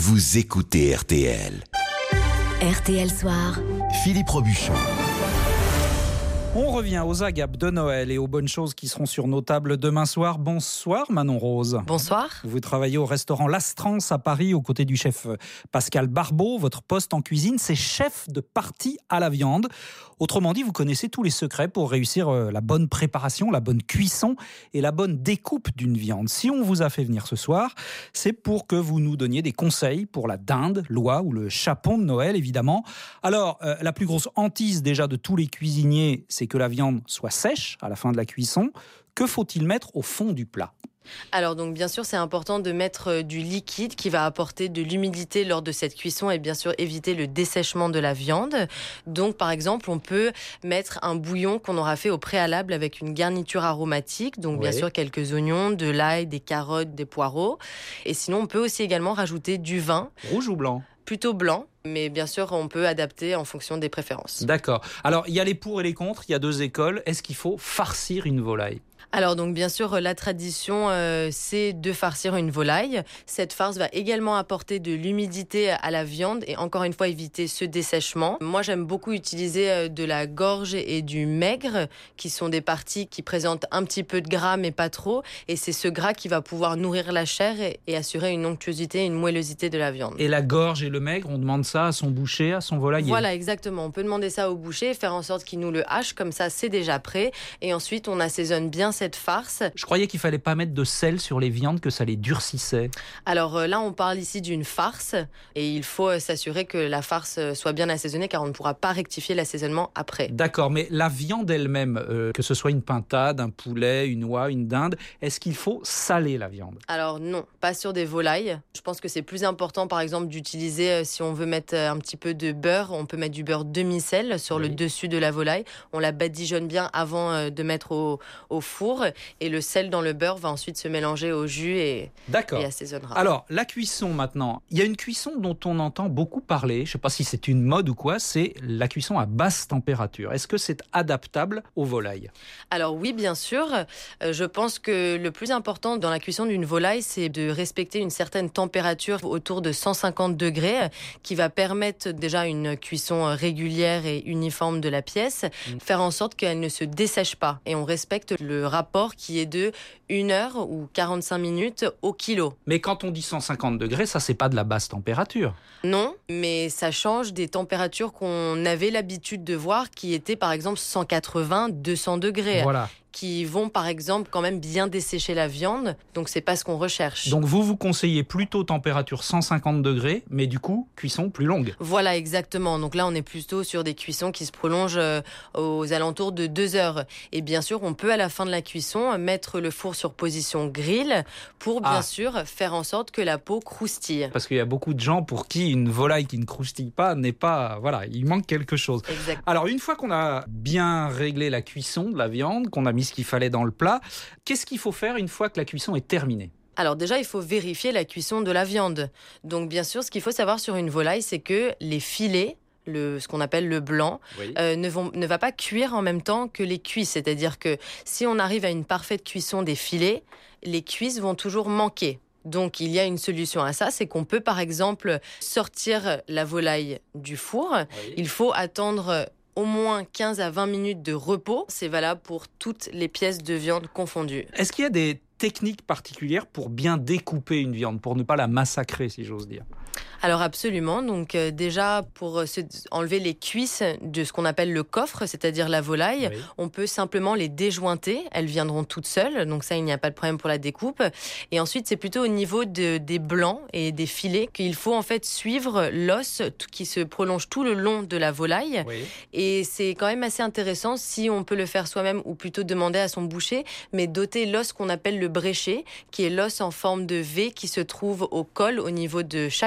vous écoutez RTL. RTL Soir. Philippe Robuchon. On revient aux agapes de Noël et aux bonnes choses qui seront sur nos tables demain soir. Bonsoir Manon Rose. Bonsoir. Vous travaillez au restaurant L'Astrance à Paris aux côtés du chef Pascal Barbeau. Votre poste en cuisine, c'est chef de partie à la viande. Autrement dit, vous connaissez tous les secrets pour réussir la bonne préparation, la bonne cuisson et la bonne découpe d'une viande. Si on vous a fait venir ce soir, c'est pour que vous nous donniez des conseils pour la dinde, l'oie ou le chapon de Noël, évidemment. Alors, la plus grosse hantise déjà de tous les cuisiniers, c'est que la viande soit sèche à la fin de la cuisson. Que faut-il mettre au fond du plat ? Alors donc bien sûr c'est important de mettre du liquide qui va apporter de l'humidité lors de cette cuisson et bien sûr éviter le dessèchement de la viande. Donc par exemple on peut mettre un bouillon qu'on aura fait au préalable avec une garniture aromatique. Donc bien sûr quelques oignons, de l'ail, des carottes, des poireaux. Et sinon on peut aussi également rajouter du vin. Rouge ou blanc ? Plutôt blanc, mais bien sûr on peut adapter en fonction des préférences. D'accord. Alors il y a les pour et les contre, il y a deux écoles. Est-ce qu'il faut farcir une volaille ? Alors donc bien sûr la tradition c'est de farcir une volaille. Cette farce va également apporter de l'humidité à la viande et encore une fois éviter ce dessèchement. Moi j'aime beaucoup utiliser de la gorge et du maigre qui sont des parties qui présentent un petit peu de gras mais pas trop, et c'est ce gras qui va pouvoir nourrir la chair et assurer une onctuosité, une moellosité de la viande. Et la gorge et le maigre, on demande ça à son boucher, à son volailler ? Voilà exactement, on peut demander ça au boucher, faire en sorte qu'il nous le hache, comme ça c'est déjà prêt et ensuite on assaisonne bien cette farce. Je croyais qu'il fallait pas mettre de sel sur les viandes, que ça les durcissait. Alors là, on parle ici d'une farce et il faut s'assurer que la farce soit bien assaisonnée car on ne pourra pas rectifier l'assaisonnement après. D'accord, mais la viande elle-même, que ce soit une pintade, un poulet, une oie, une dinde, est-ce qu'il faut saler la viande ? Alors non, pas sur des volailles. Je pense que c'est plus important par exemple d'utiliser, si on veut mettre un petit peu de beurre, on peut mettre du beurre demi-sel sur le dessus de la volaille. On la badigeonne bien avant de mettre au four. Et le sel dans le beurre va ensuite se mélanger au jus et assaisonnera. Alors, la cuisson maintenant. Il y a une cuisson dont on entend beaucoup parler, je ne sais pas si c'est une mode ou quoi, c'est la cuisson à basse température. Est-ce que c'est adaptable aux volailles ? Alors oui, bien sûr. Je pense que le plus important dans la cuisson d'une volaille, c'est de respecter une certaine température autour de 150 degrés qui va permettre déjà une cuisson régulière et uniforme de la pièce, faire en sorte qu'elle ne se dessèche pas. Et on respecte le rapport qui est de 1 heure ou 45 minutes au kilo. Mais quand on dit 150 degrés, ça c'est pas de la basse température. Non, mais ça change des températures qu'on avait l'habitude de voir qui étaient par exemple 180, 200 degrés. Voilà. Qui vont par exemple quand même bien dessécher la viande, donc c'est pas ce qu'on recherche. Donc vous conseillez plutôt température 150 degrés, mais du coup cuisson plus longue. Voilà exactement, donc là on est plutôt sur des cuissons qui se prolongent aux alentours de 2 heures. Et bien sûr on peut à la fin de la cuisson mettre le four sur position grill pour bien sûr faire en sorte que la peau croustille. Parce qu'il y a beaucoup de gens pour qui une volaille qui ne croustille pas n'est pas... Voilà, il manque quelque chose. Exactement. Alors une fois qu'on a bien réglé la cuisson de la viande, qu'on a mis ce qu'il fallait dans le plat, qu'est-ce qu'il faut faire une fois que la cuisson est terminée ? Alors déjà, il faut vérifier la cuisson de la viande. Donc bien sûr, ce qu'il faut savoir sur une volaille, c'est que les filets, ce qu'on appelle le blanc, ne va pas cuire en même temps que les cuisses. C'est-à-dire que si on arrive à une parfaite cuisson des filets, les cuisses vont toujours manquer. Donc il y a une solution à ça, c'est qu'on peut par exemple sortir la volaille du four. Il faut attendre au moins 15 à 20 minutes de repos. C'est valable pour toutes les pièces de viande confondues. Est-ce qu'il y a des techniques particulières pour bien découper une viande, pour ne pas la massacrer, si j'ose dire ? Alors absolument, donc déjà pour enlever les cuisses de ce qu'on appelle le coffre, c'est-à-dire la volaille, on peut simplement les déjointer, elles viendront toutes seules, donc ça il n'y a pas de problème pour la découpe. Et ensuite c'est plutôt au niveau des blancs et des filets qu'il faut en fait suivre l'os qui se prolonge tout le long de la volaille. Et c'est quand même assez intéressant si on peut le faire soi-même ou plutôt demander à son boucher, mais doter l'os qu'on appelle le bréchet, qui est l'os en forme de V qui se trouve au col au niveau de chaque volaille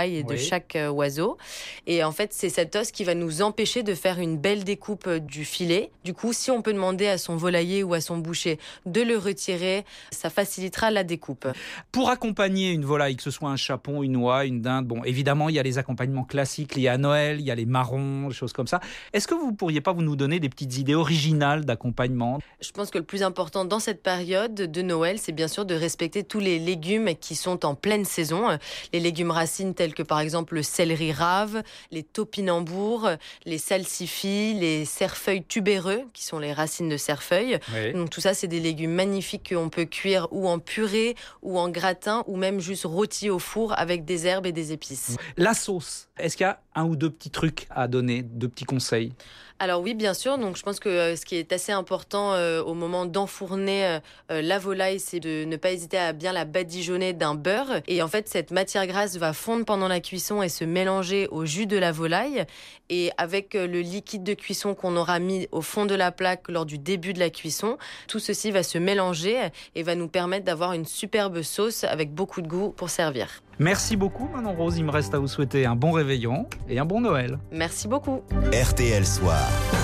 volaille et de chaque oiseau. Et en fait, c'est cet os qui va nous empêcher de faire une belle découpe du filet. Du coup, si on peut demander à son volailler ou à son boucher de le retirer, ça facilitera la découpe. Pour accompagner une volaille, que ce soit un chapon, une oie, une dinde, bon, évidemment, il y a les accompagnements classiques liés à Noël, il y a les marrons, des choses comme ça. Est-ce que vous ne pourriez pas nous donner des petites idées originales d'accompagnement ? Je pense que le plus important dans cette période de Noël, c'est bien sûr de respecter tous les légumes qui sont en pleine saison. Les légumes racines tels que par exemple le céleri rave, les topinambours, les salsifis, les cerfeuils tubéreux, qui sont les racines de cerfeuil. Oui. Donc tout ça, c'est des légumes magnifiques qu'on peut cuire ou en purée, ou en gratin, ou même juste rôti au four avec des herbes et des épices. La sauce, est-ce qu'il y a un ou deux petits trucs à donner, deux petits conseils ? Alors oui, bien sûr. Donc je pense que ce qui est assez important au moment d'enfourner la volaille, c'est de ne pas hésiter à bien la badigeonner d'un beurre. Et en fait, cette matière grasse va fondre pendant la cuisson et se mélanger au jus de la volaille. Et avec le liquide de cuisson qu'on aura mis au fond de la plaque lors du début de la cuisson, tout ceci va se mélanger et va nous permettre d'avoir une superbe sauce avec beaucoup de goût pour servir. Merci beaucoup Manon Rose, il me reste à vous souhaiter un bon réveillon et un bon Noël. Merci beaucoup. RTL Soir.